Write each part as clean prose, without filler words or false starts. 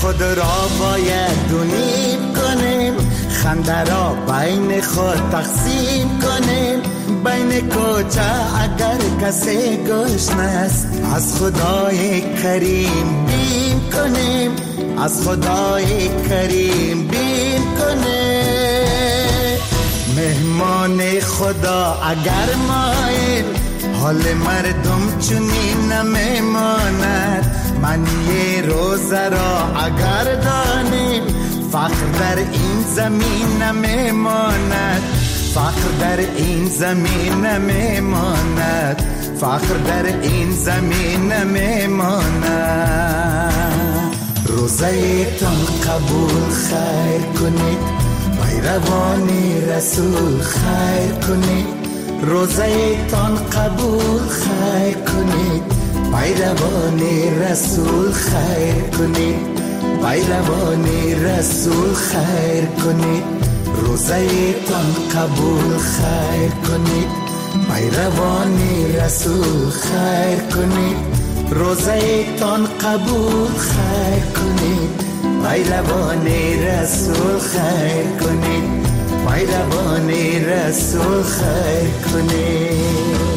خود را باید دونیم کنیم، خنده را بین خود تقسیم کنیم. بین کوچه اگر کسی گشنه است، از خدای کریم بیم کنیم، از خدای کریم بیم کنیم. مهمان خدا اگر ماییم، حال مردم چنین نمیماند. معنی روزه را اگر دانیم، فقر در این زمین نمیماند، فقر در این زمین نمیماند، فقر در این زمین نمیماند. روزه تان قبول خیر کنید، پیروان رسول خیر کنید. روزه تان قبول خیر کنید، پیروان رسول خیر کنید، پیروان رسول خیر کنید. روزه تان قبول خیر کنید، پیروان رسول خیر کنید. روزه تان قبول خیر کنید، پیروان رسول خیر کنید، پیروان رسول خیر کنید.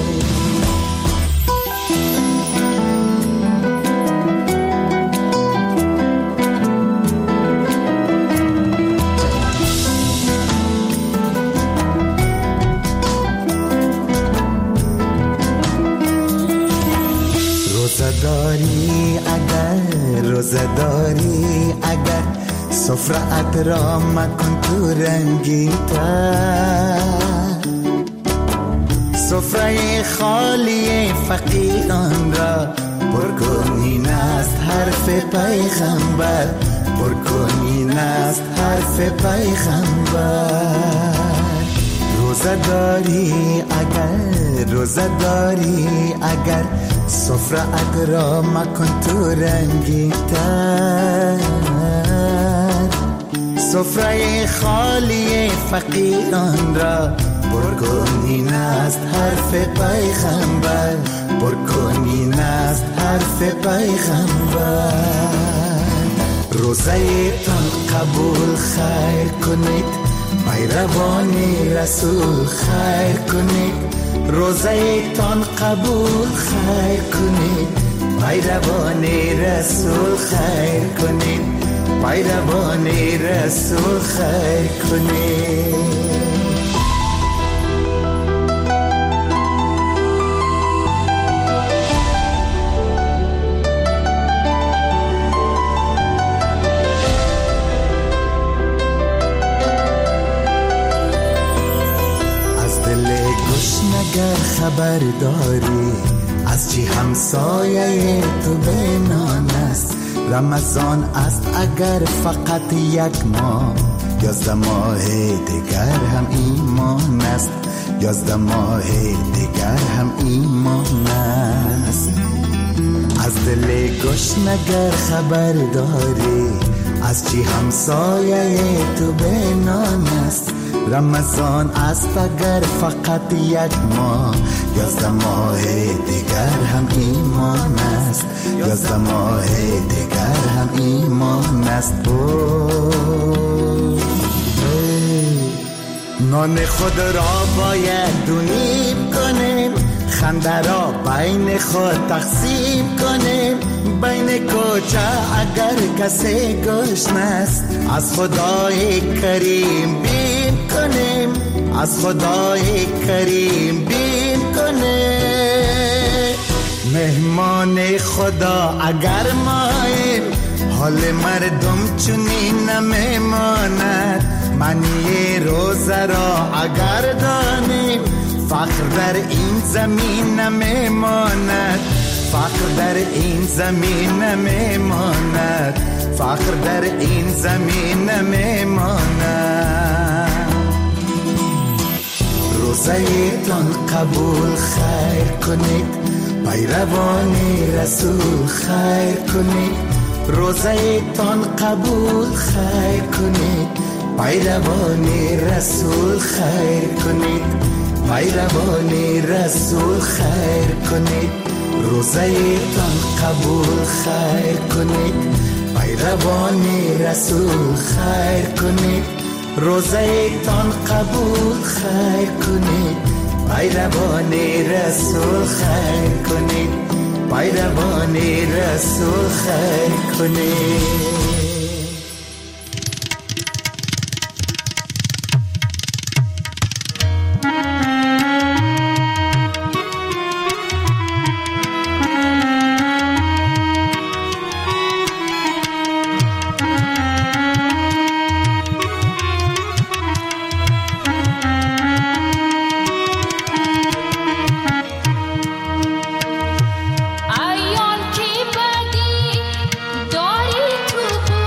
روزه داری اگر سفره‌ات را مکن تو رنگین تر، سفره خالی فقیران را پر کن. این است حرف پیغمبر، پر کن. این است حرف پیغمبر. روزه داری اگر، روزه داری اگر سفره‌ات را مکن تو رنگین تر، سفره خالی فقیران را پر کن. این است حرف پیغمبر، پر کن. این است حرف پیغمبر. روزه تان قبول خیر کنید، پیروان رسول خیر کنید. روزه تان قبول خیر کنید، پیروان رسول خیر کنید، پیروان رسول خیر کنید. اگر خبر داری از چی همسایه تو بینان است، رمضان است اگر فقط یک ماه، 11 ماه دیگر هم ایمان است، 11 ماه دیگر هم ایمان است. از دل گشنگر خبر داری از چی همسایه تو بینان است، رمضان است اگر فقط یک ماه، 11 ماه دیگر هم ایمان است، 11 ماه دیگر هم ایمان است. نان خود را باید دونیم کنیم، خنده را بین خود تقسیم کنیم. بین کوچه اگر کسی گشنه است، از خدای کریم بیم کنیم، از خدای کریم بیم کنیم. مهمان خدا اگر ماییم، حال مردم چنین نمیماند. معنی روزه را اگر دانیم، فقر در این زمین نمیماند، فقر در این زمین نمیماند، فقر در این زمین نمیماند. روزه تان قبول خیر کنید، پیروان رسول خیر کنید. روزه تان قبول خیر کنید، پیروان رسول خیر کنید، پیروان رسول خیر کنید. روزه تان قبول خیر کنید، پیروان رسول خیر کنید، روزه تان قبول خیر کنید. پیروان رسول خیر کنید، پیروان رسول خیر کنید. ایان کی بدی داری تو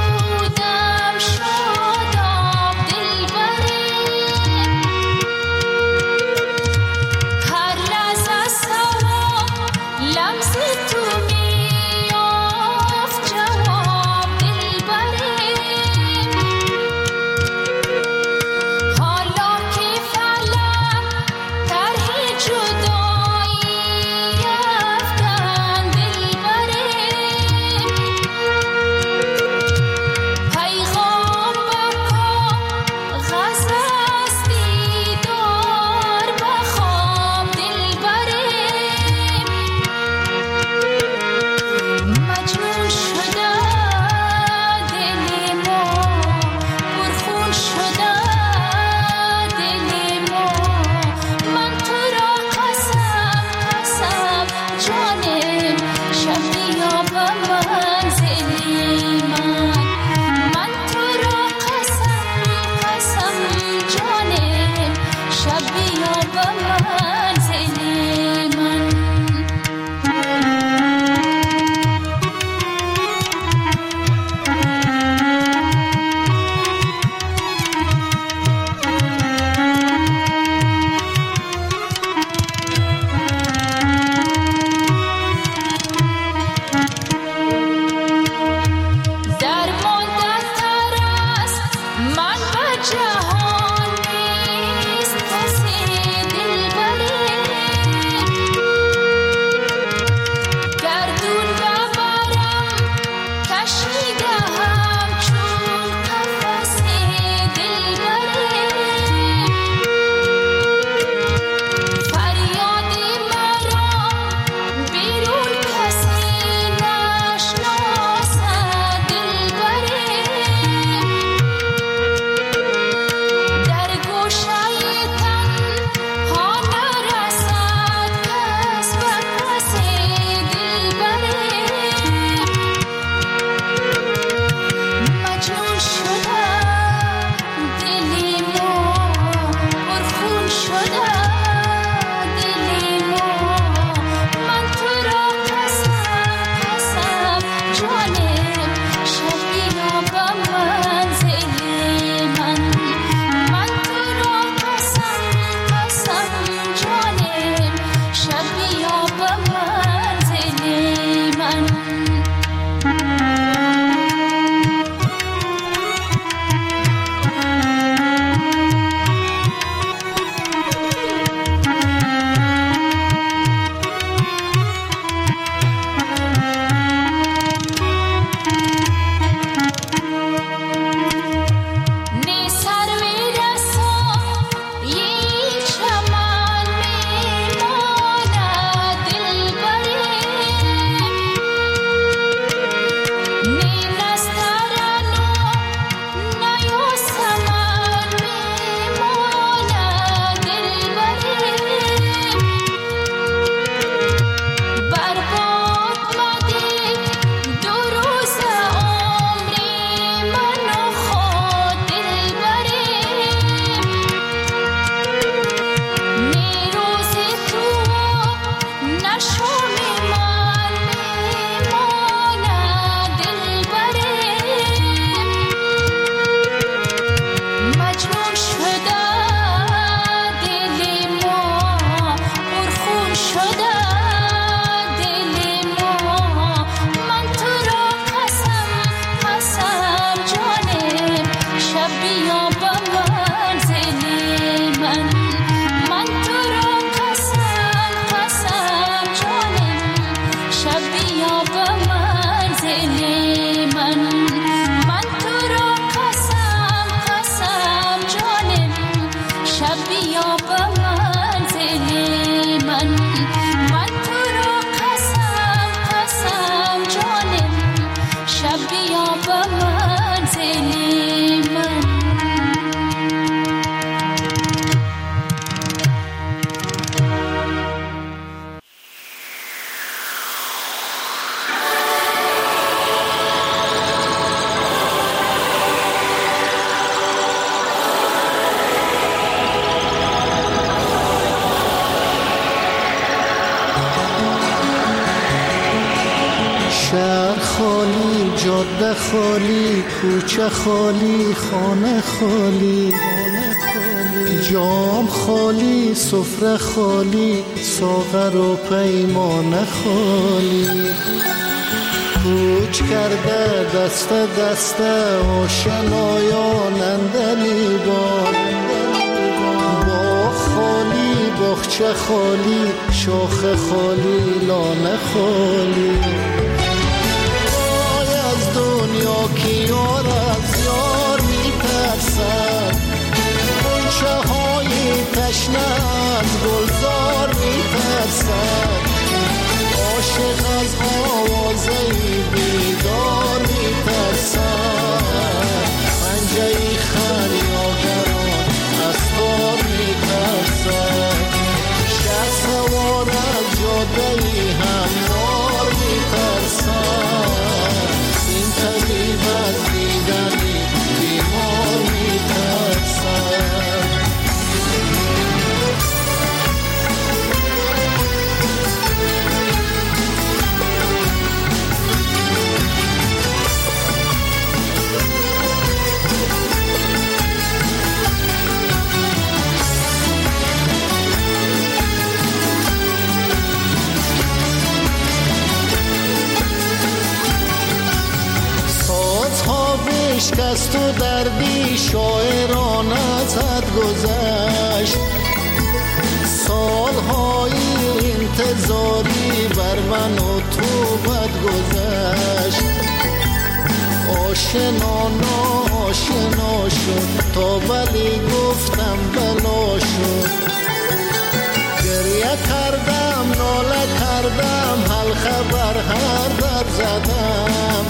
جاده خالی، کوچه خالی، خانه خالی، جام خالی، سفره خالی، ساغر و پیمانه خالی. کوچ کرده دست دست آشنایان اندلیبان، باغ خالی، باغچه خالی، شاخ خالی، لانه خالی. وای از دنیا که یار از یار میترسد، غنچه های تشنه از گلزار میترسد، عاشق از آوازه بیدار میترسد، پنجه خریاگران از تار میترسد، شه سوار از جاده هموار میترسد، این طبیب از دیدنی بیمار میترسد. شکست و دردی شاعران ازت گذشت، سالهای انتظاری بر من و تو بد گذشت، آشنا ناآشنا شد تا ولی گفتم بلا شد، گریه کردم ناله کردم حلقه بر هر در زدم،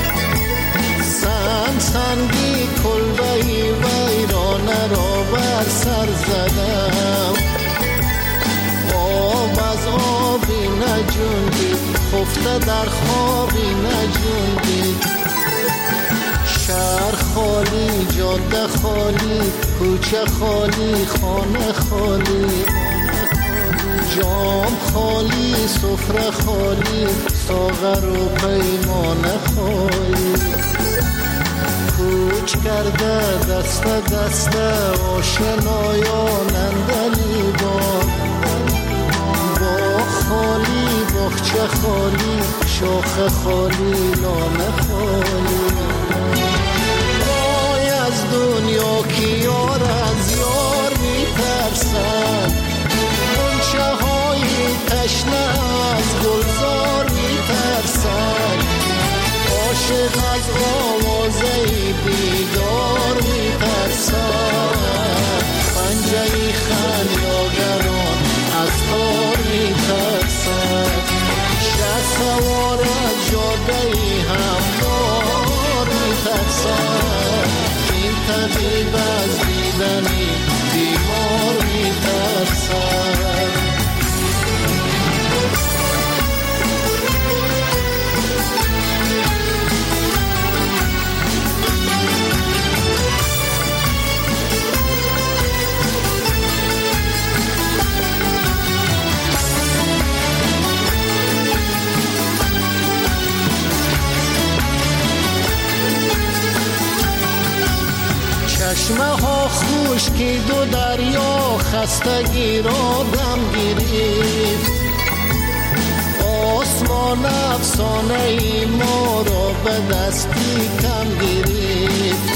سنگی کلبهی ویرانه را بر سر زدم، آب از آبی نجوندید خفته در خوابی نجوندید، شهر خالی، جاده خالی، کوچه خالی، خانه خالی، جام خالی، سفره خالی، ساغر و پیمانه خالی. کوچ کرده دست دست آشنایان اندلیبان، باغ خالی، باغچه خالی، شاخ خالی، لانه خالی. وای از دنیا که یار از یار میترسد، غنچه های تشنه از گلزار میترسد، عاشق از آوازه بیدار میترسد، پنجه خریاگران از تار میترسد، شه سوار از جاده هموار میترسد، این طبیب از دیدنی بیمار میترسد. چشمه ها خشکی دو دریا خستگی را دم گرفت، آسمان افسانه ای ما را به دستی کم گرفت،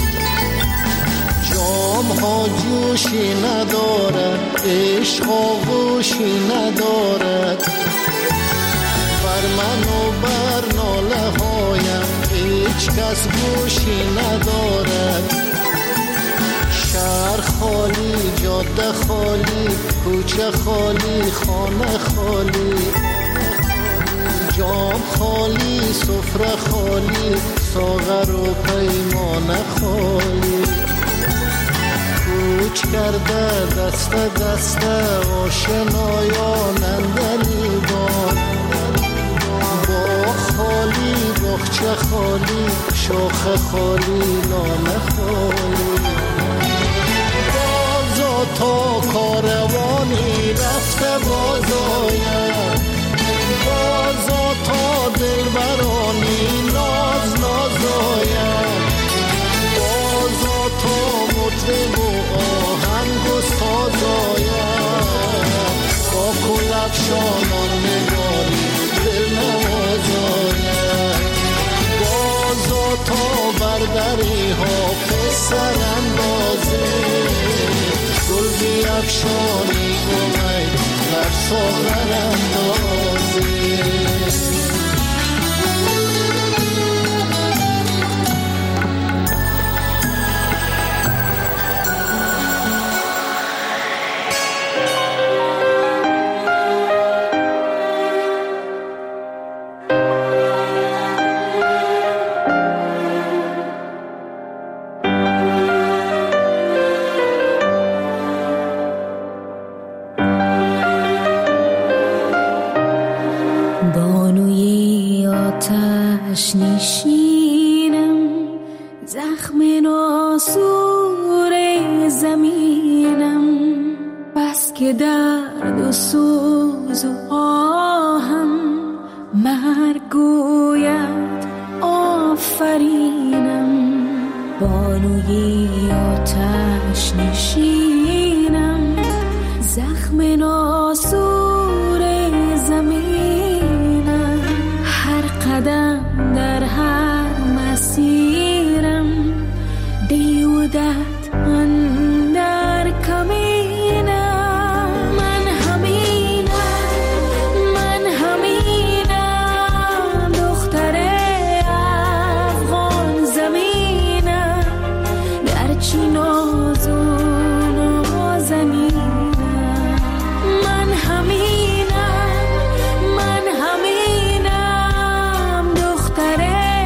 جام ها جوشی ندارد، عشق آغوشی ندارد، بر من و بر ناله هایم هیچ کس گوشی ندارد، شهر خالی، جاده خالی، کوچه خالی، خانه خالی، جام خالی، سفره خالی، ساغر و پیمانه خالی. کوچ کرده دست دست آشنایان اندلیبان، باغ خالی، باغچه خالی، شاخ خالی، لانه خالی. تا کاروانی رفته باز آید، بازا تا دلبرانی ناز ناز ساغر اندازه. نشینم زخم ناسور زمینم، بس که درد و سوز و آهم مرگ گوید آفرینم. بانوی آتش نشینم زخم ناسور زمینم، هر قدم در هر مسیرم دیودت اندر کمینم. من همینم دختر افغان زمینم، گرچه نازون و نازنینم. من همینم دختر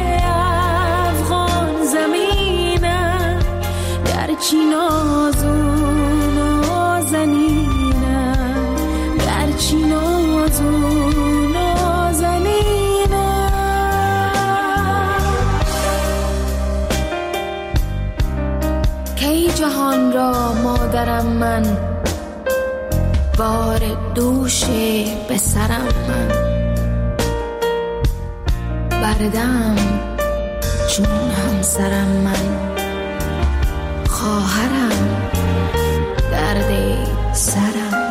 افغان زمینم، گرچه نازون و نازنینم، گرچه نازون و نازنینم. کی جهان را مادرم من، بار دوش به سرم من، بردم چون همسرم من، خواهرم درد سرم من.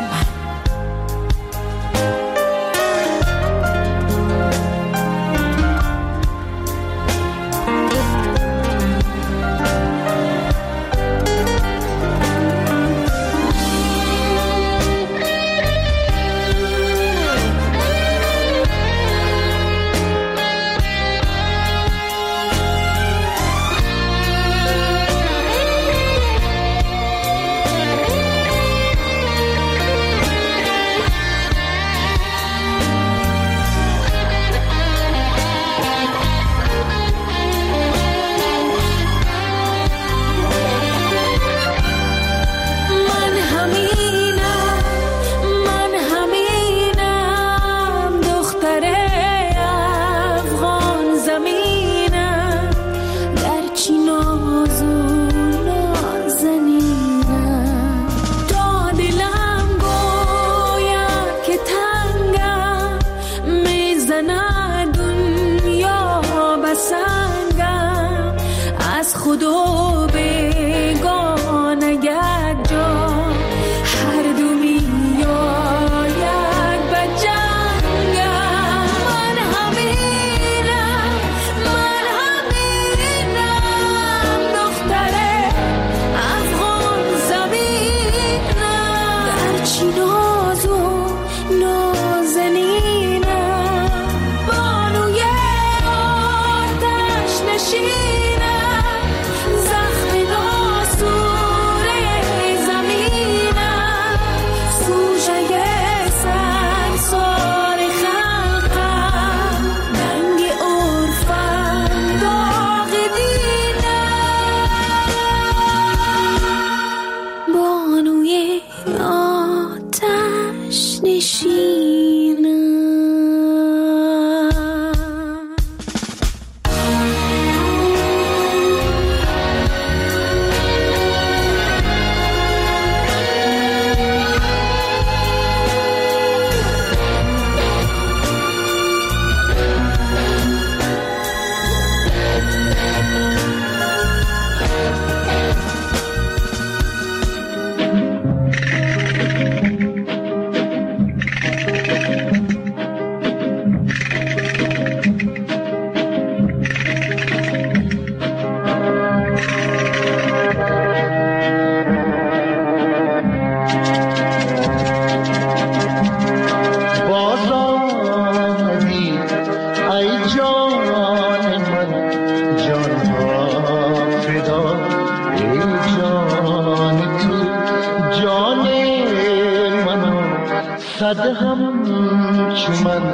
صد همچو من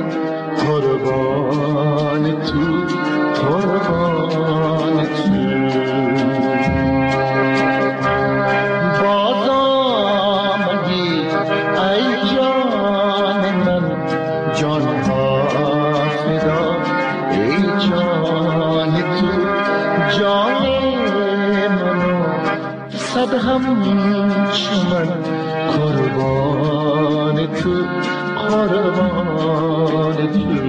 قربان تو قربان تو باز آمدی ای جان من جان ها فدا ای جان تو جان منو صد همچو من قربان تو قربان تو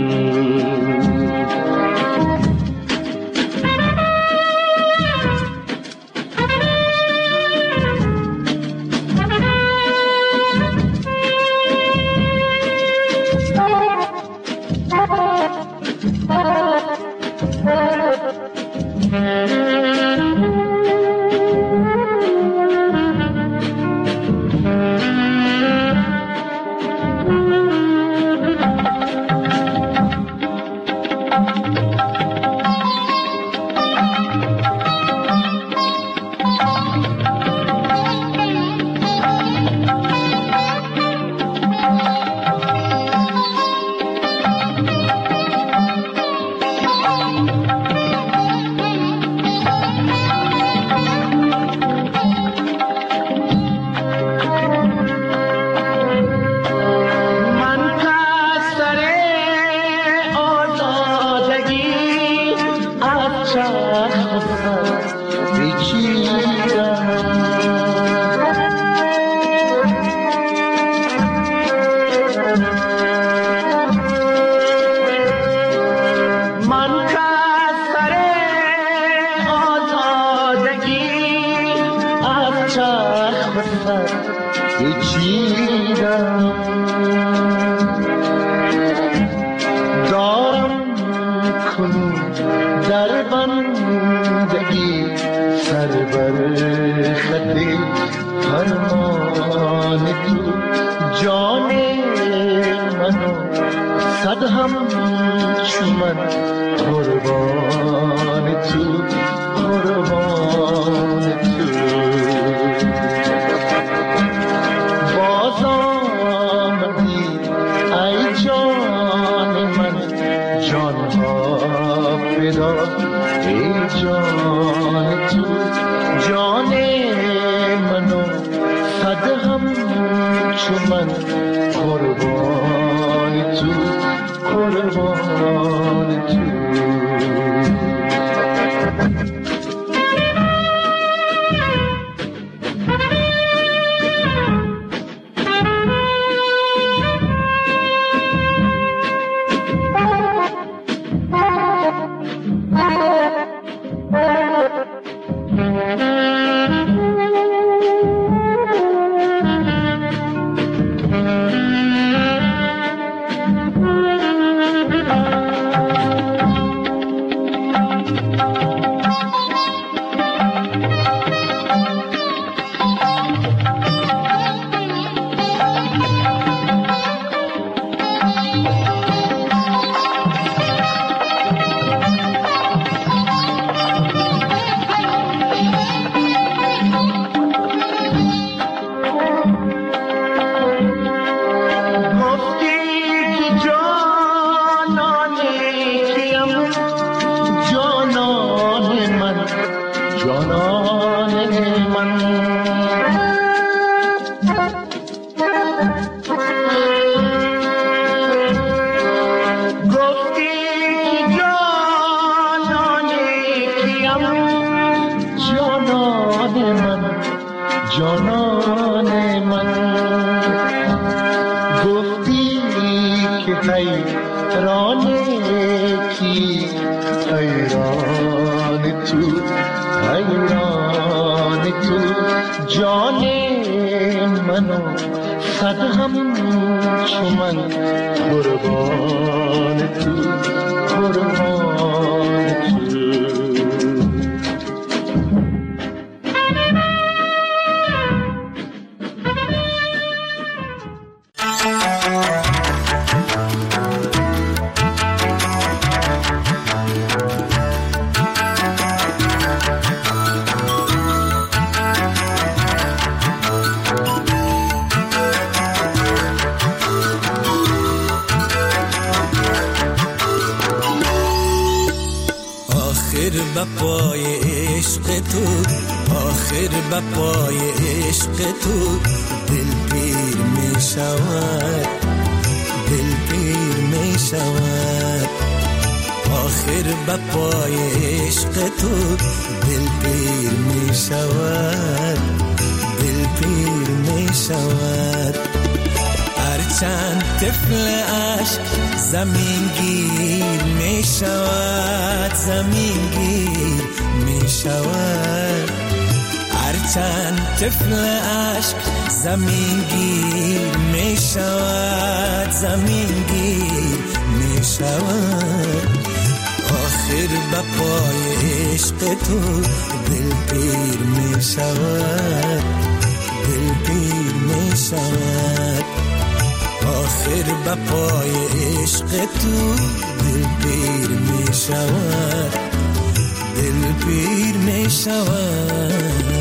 بپای عشق تو، آخر بپای عشق تو دل پیر می شود، دل پیر می شود. آخر بپای عشق تو دل پیر می شود، دل پیر می شود. هرچند طفل عشق زمین گیر می شود، زمین گیر می شود. هرچند طفل عشق زمین گیر می شود، زمین گیر می شود. آخر بپای عشق تو دل پیر می شود، دل پیر می شود. آخر بپای عشق تو دل پیر می شود، دل پیر می شود.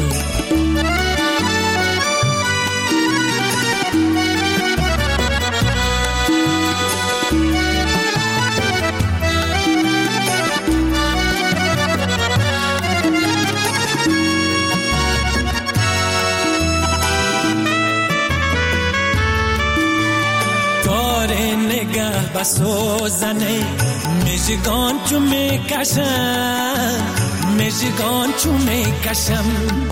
نگاه بسوزنه مژگان چو میکشم، مژگان چو میکشم.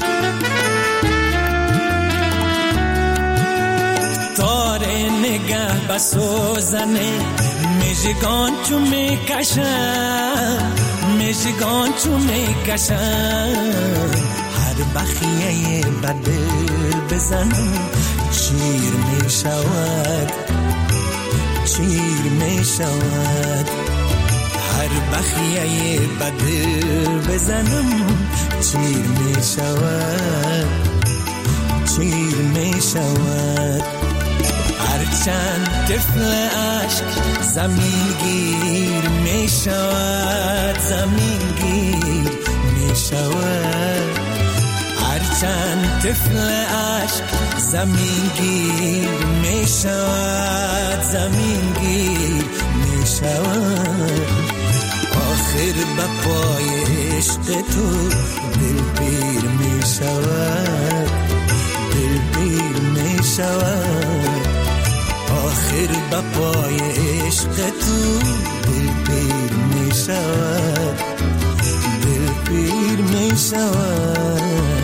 تار نگاه بسوزنه مژگان چو میکشم، مژگان چو میکشم. هر بخیه بدل بزنم شیر می شود، شیر می شود. هر بخیه بدل بزنم شیر می شود، شیر می شود. هرچند طفل عشق زمین گیر می شود، زمین گیر می شود. هرچند طفل عشق زمین گیر می شود، زمین گیر می شود. آخر بپای عشق تو دل پیر می شود، دل پیر می شود. آخر بپای عشق تو دل پیر می شود، دل پیر می شود.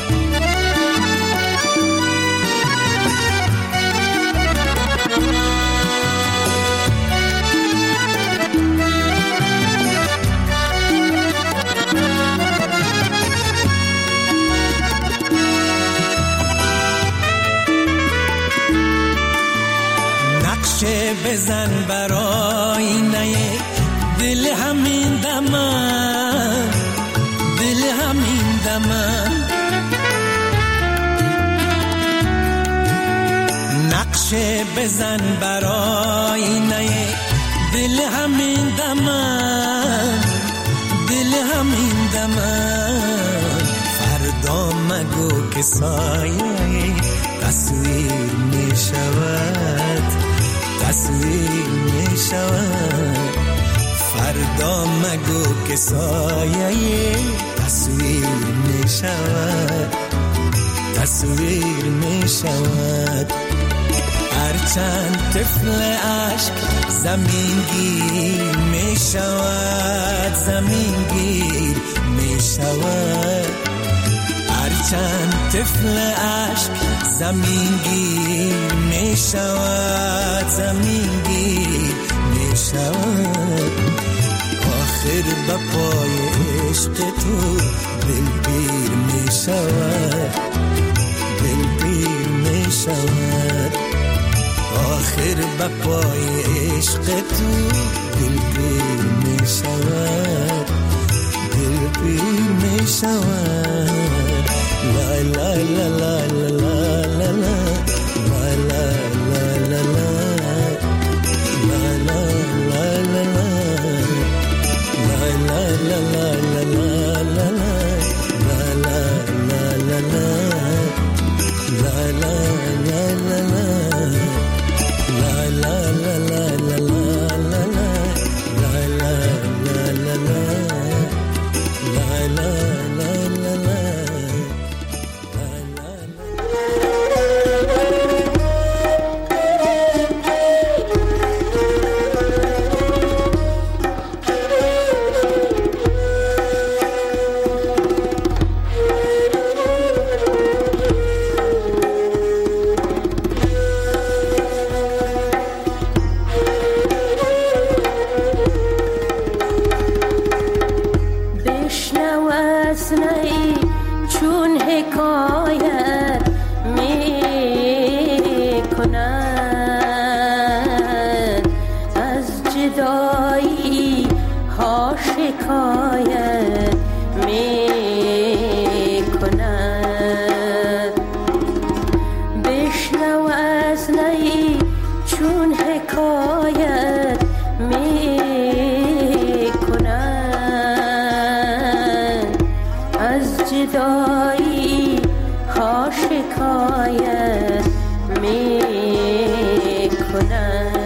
نقشه بزن برای نه دل همین دمم، دل همین دمم. نقشه بزن برای نه دل همین دمم، دل همین دمم. فردا مگو که سایه تصویر می شود، تصویر می شود. فردا مگو که سایه تصویر می شود، تصویر می شود. هرچند طفل عشق زمین گیر می شود، زمین گیر می شود. هرچند طفل عشق زمین گیر می شود، زمین گیر می شود. آخر بپای عشق تو دل پیر می شود، دل پیر می شود. آخر بپای عشق تو دل پیر می شود، دل پیر می شود. لا لا لا لا لا لا لا لا لا لا وزنی چون حکایت می کنند، از جدایی ها شکایت می کنند.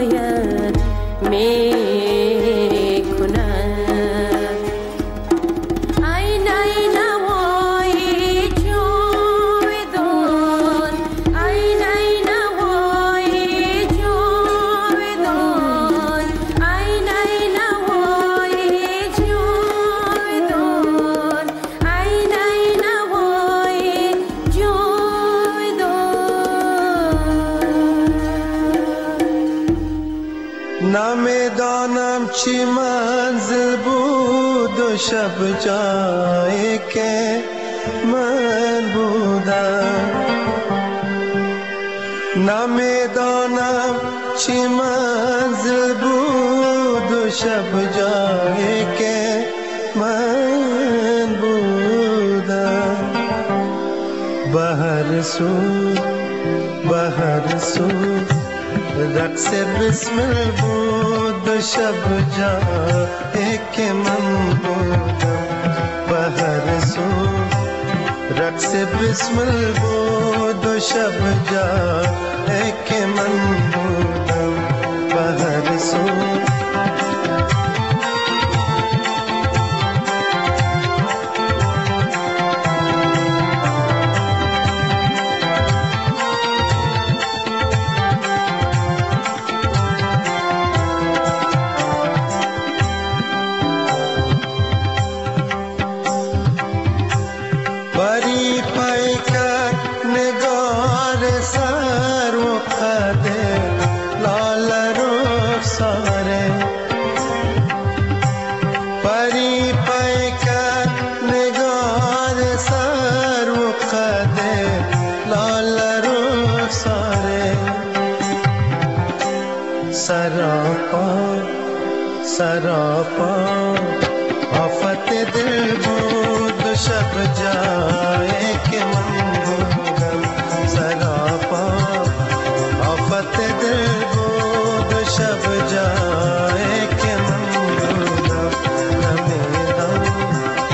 شکایت می کند. و شب جایی که من بودم، نمیدانم چی منزل بود و شب جایی که من بودم. به هر سو رقص بسمل بود و شب جایی که من بودم. به هر سو رقص بسمل بود و شب جایی که من بودم. به هر سو بری پیکر نگار سر و قده لال رخساره. بری پیکر نگار سر و قده لال رخساره. سراپا آفت دل بود و شب جایی که من بودم. سراپا آفت دل بود و شب جایی که من بودم. نمیدانم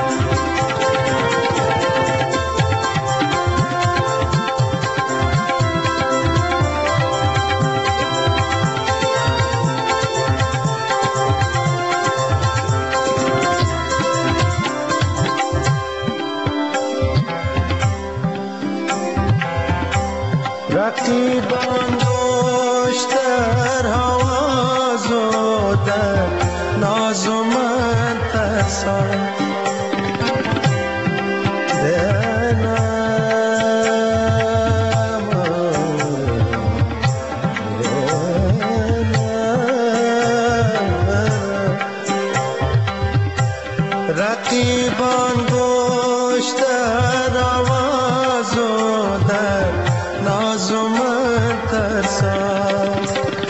رقیبان گوش در حواز و در ناز و من ترسان رقیبان گوش در حواز و در ناز و من ترسان.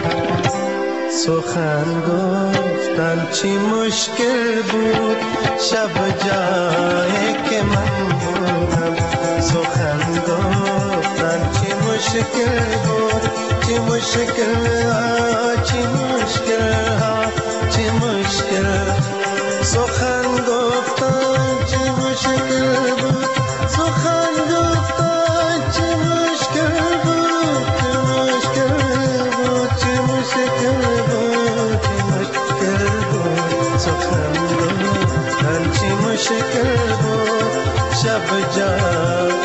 سخن گفتن چی مشکل بود شب جایی که من بودم. سخن گفتن چی مشکل بود، چی مشکل ها، چی مشکل ها، چی مشکل. سخن گفتن چی مشکل بود، سخن گفتن چی مشکل بود، چی مشکل بود، چی مشکل بود، چی مشکل بود. سخن گفتن چی مشکل بود شب جایی.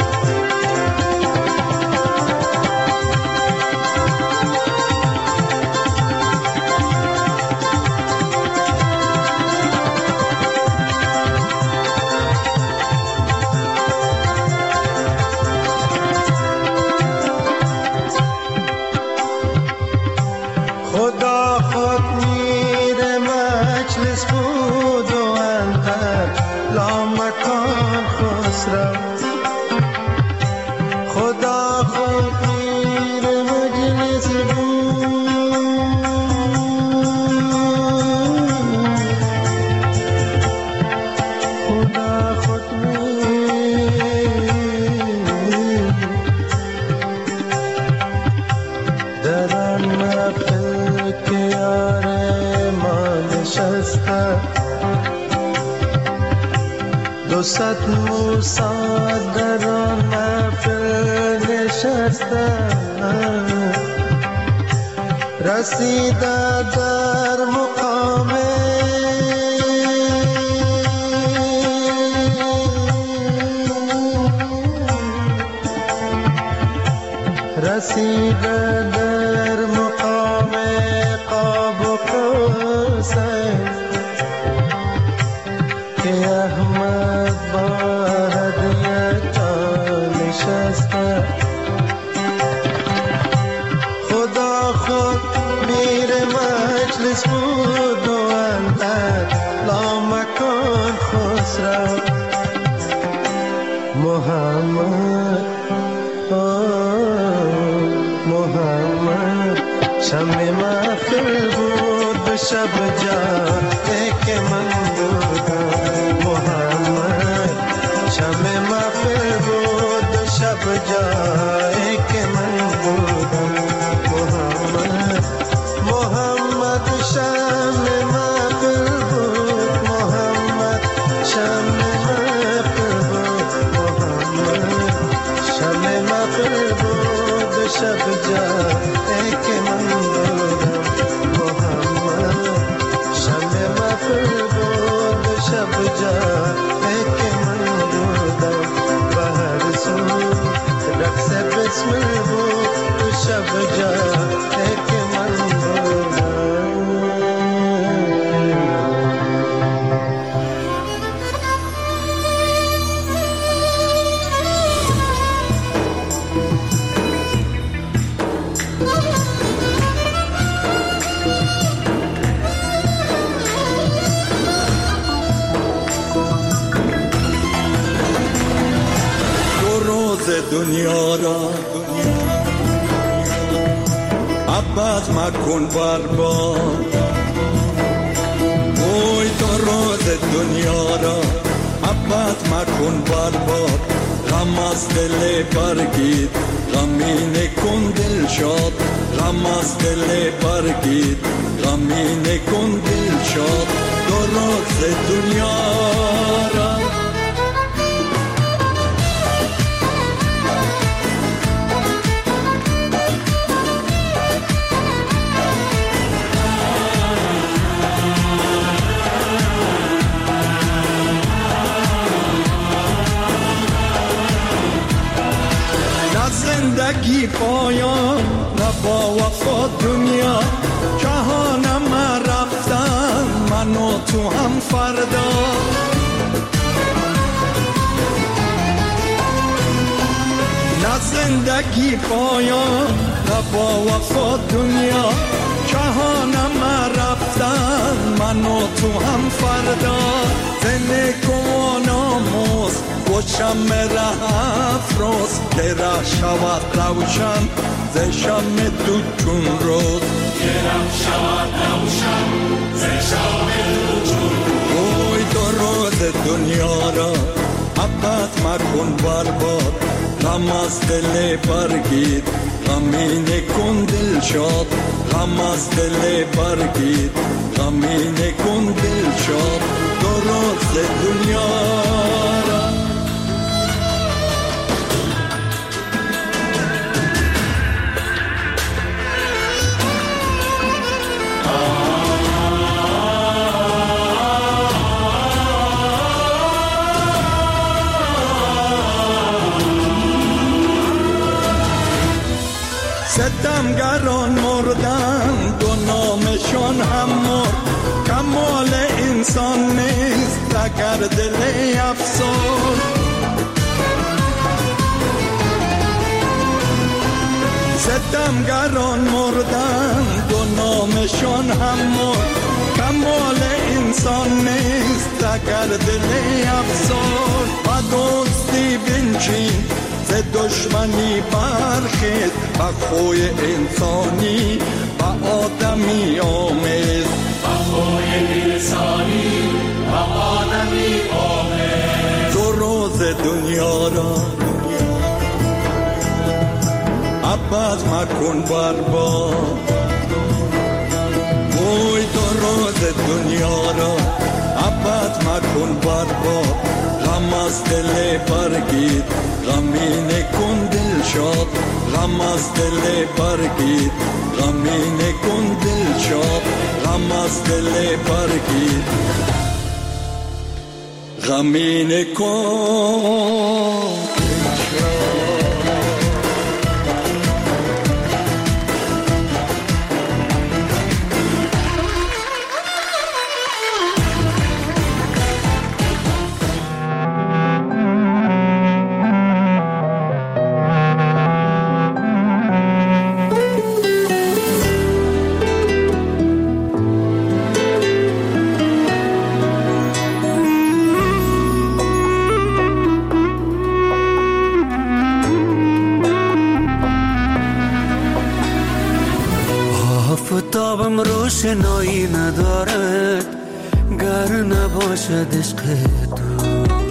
خدا خود میر مجلس بود و اندر لامکان خسرو. خدا خود میر مجلس بود خدا خود میر در آن محفل که یار ما نشسته. 200 موسی در آن محفل نشسته. رسیده در مقام رسیده در مقام قاب و قوسین که احمد با هدیه نشسته. خدا خود میر مجلس بود و اندر لامکان را محمد محمد شمع محفل بود به شب جاده که من بودم محمد شمع محفل بود به شب جاده که من بودم محمد محمد شمع محفل بود محمد شمع محفل بود محمد شمع محفل بود به شب جاده که من بودم محمد شمع محفل بود به شب جاده که من بودم و هر سو رقص بسمل بود به شب جاده که من بودم دنیا را ابد مکن برباد اوی تو روز دنیا را ابد مکن برباد غم از دل برگیر غمین کن دل شاد غم از دل برگیر غمین کن دل شاد تو روز دنیا را زندگی پایان نه با وفا دنیا جهانم رفتن من و تو هم فردا نه زندگی پایان نه با وفا دنیا جهانم رفتن من و تو هم فردا زنده کن آموز و شمع ره افروز که ره شود روشن ز شمع تو چون روز که ره شود روشن ز شمع تو چون اوی تو روز دنیا را ابد مکن برباد غم از دل برگیر غمین کن دل شاد غم از دل برگیر غمین کن دل شاد تو روز دنیا را ستمگران مردن دو نامشان هم مرد کمال انسان نیست اگر دل افسرد ستمگران مردن دو نامشان هم مرد کمال انسان نیست اگر دل افسرد و دوستی بنشین ز دشمنی برخیز و خوی انسانی و آدمی آمیز و خوی انسانی و آدمی آمیز تو روز دنیا را ابد مکن برباد اوی تو روز دنیا را ابد مکن برباد غم از دل برگیر غمین کن دل شاد غم از دل برگیر غمین کن دل شاد غم از دل برگیر غمین کن دل شاد روشنایی ندارد گر نباشد عشق تو.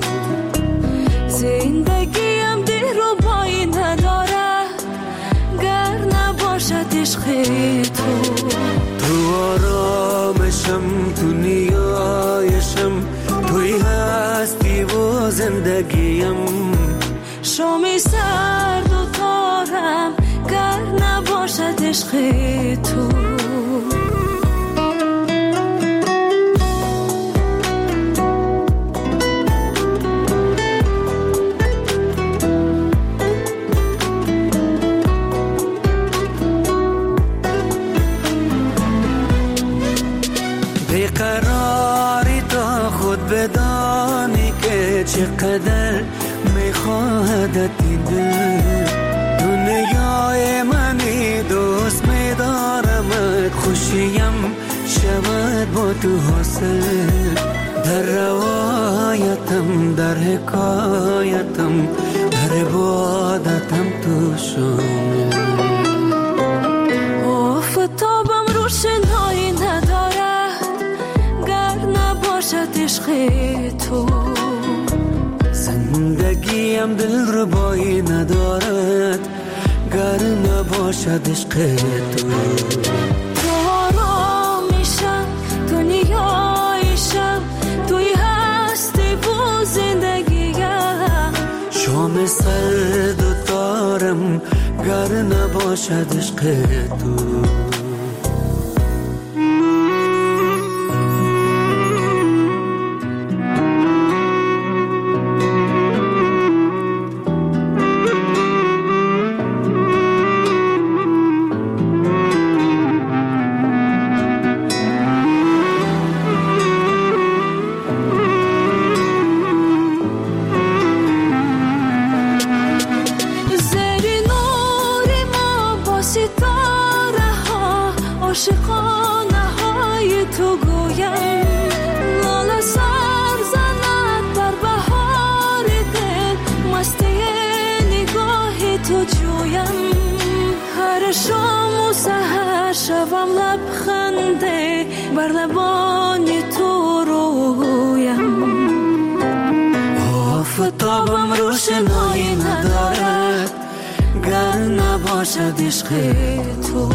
زندگیم دلربایی ندارد گر نباشد عشق تو. تو آرامشم، تو نیایشم، توی هستی و زندگیم. شامی سرد و تارم گر نباشد عشق تو. بیقراری تا خود بدانی که چقدر میخواهدت این دل. دنیای منی دوست میدارمت، خوشیم شود با تو حاصل. در روایتم، در حکایتم، در عبادتم تو شامل. آفتابم روشنایی ندارد گر نباشد عشق تو. زندگیم دلربایی ندارد گر نباشد عشق تو. تو آرامیشم، تو نیایشم، توی هستی و زندگیم. شام سرد و تارم گر نباشد عشق تو. شوم لبخنده بر لبان تو رویم. آفتابم روشنایی ندارد گر نباشد عشق تو.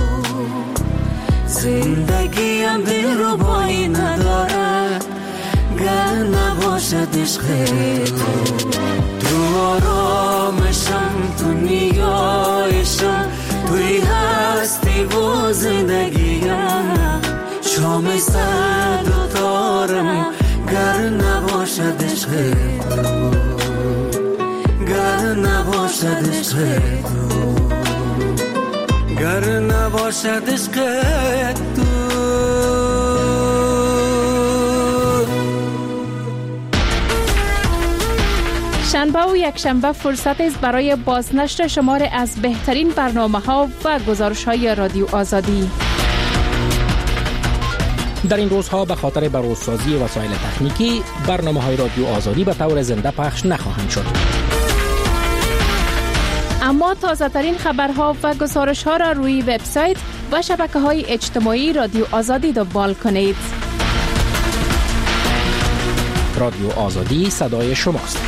زندگیم دلربایی ندارد گر نباشد عشق تو. تو آرامشم، تو نیایشم، توی هستی و زندگیم. شام سرد و تارم گر نباشد عشق تو. گر نباشد عشق تو. گر نباشد عشق تو. شنبه و یک شنبه فرصت است برای بازنشر شماری از بهترین برنامه‌ها و گزارش‌های رادیو آزادی. در این روزها به خاطر بروزسازی وسایل تکنیکی برنامه‌های رادیو آزادی به طور زنده پخش نخواهند شد. اما تازه‌ترین خبرها و گزارش‌ها را روی وبسایت و شبکه‌های اجتماعی رادیو آزادی دنبال کنید. رادیو آزادی صدای شماست.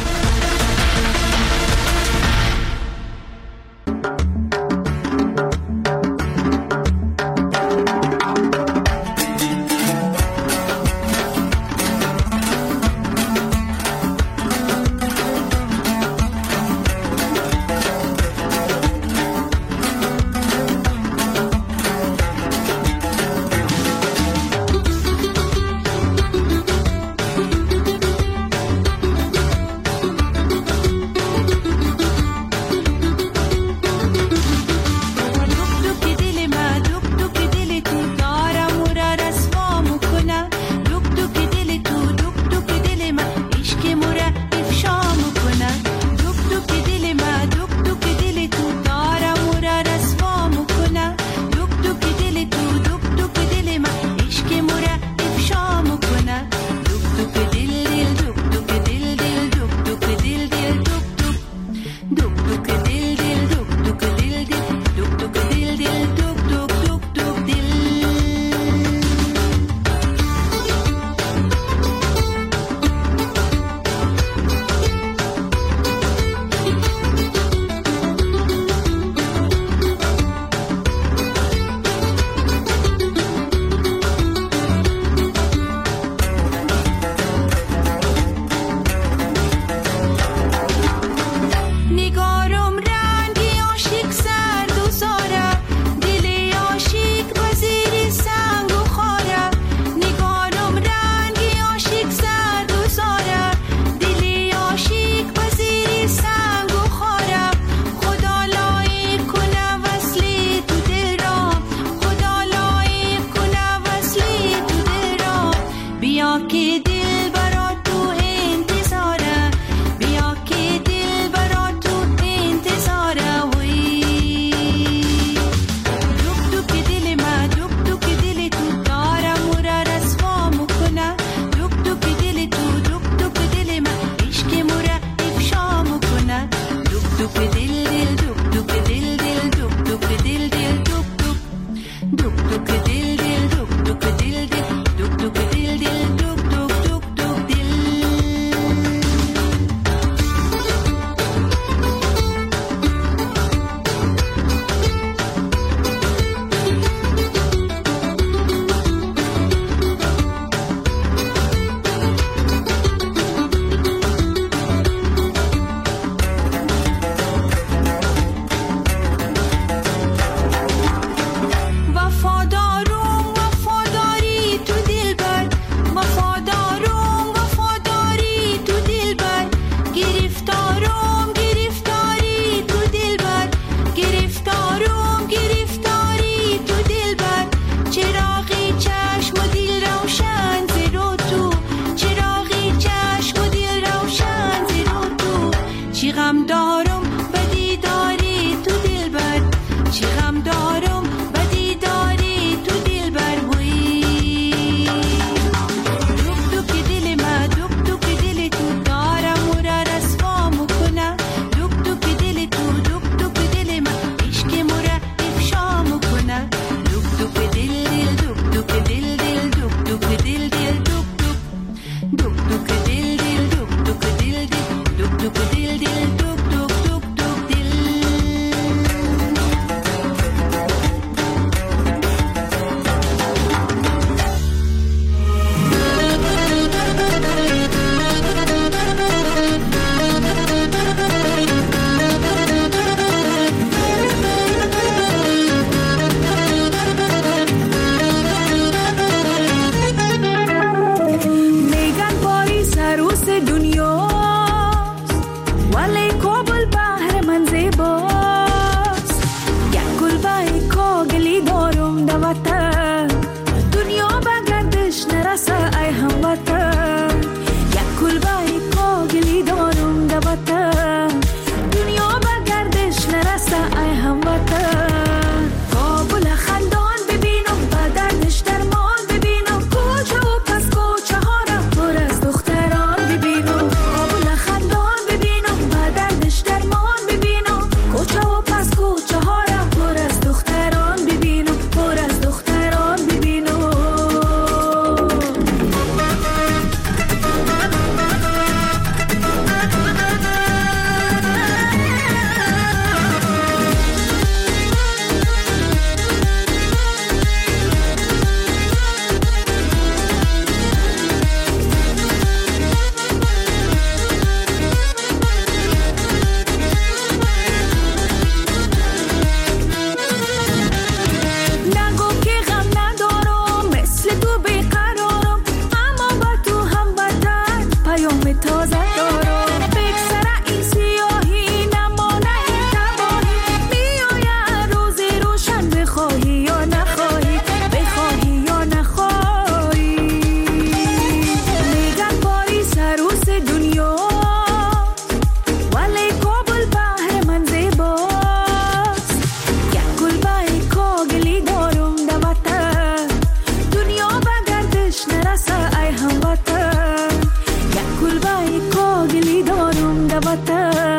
وطن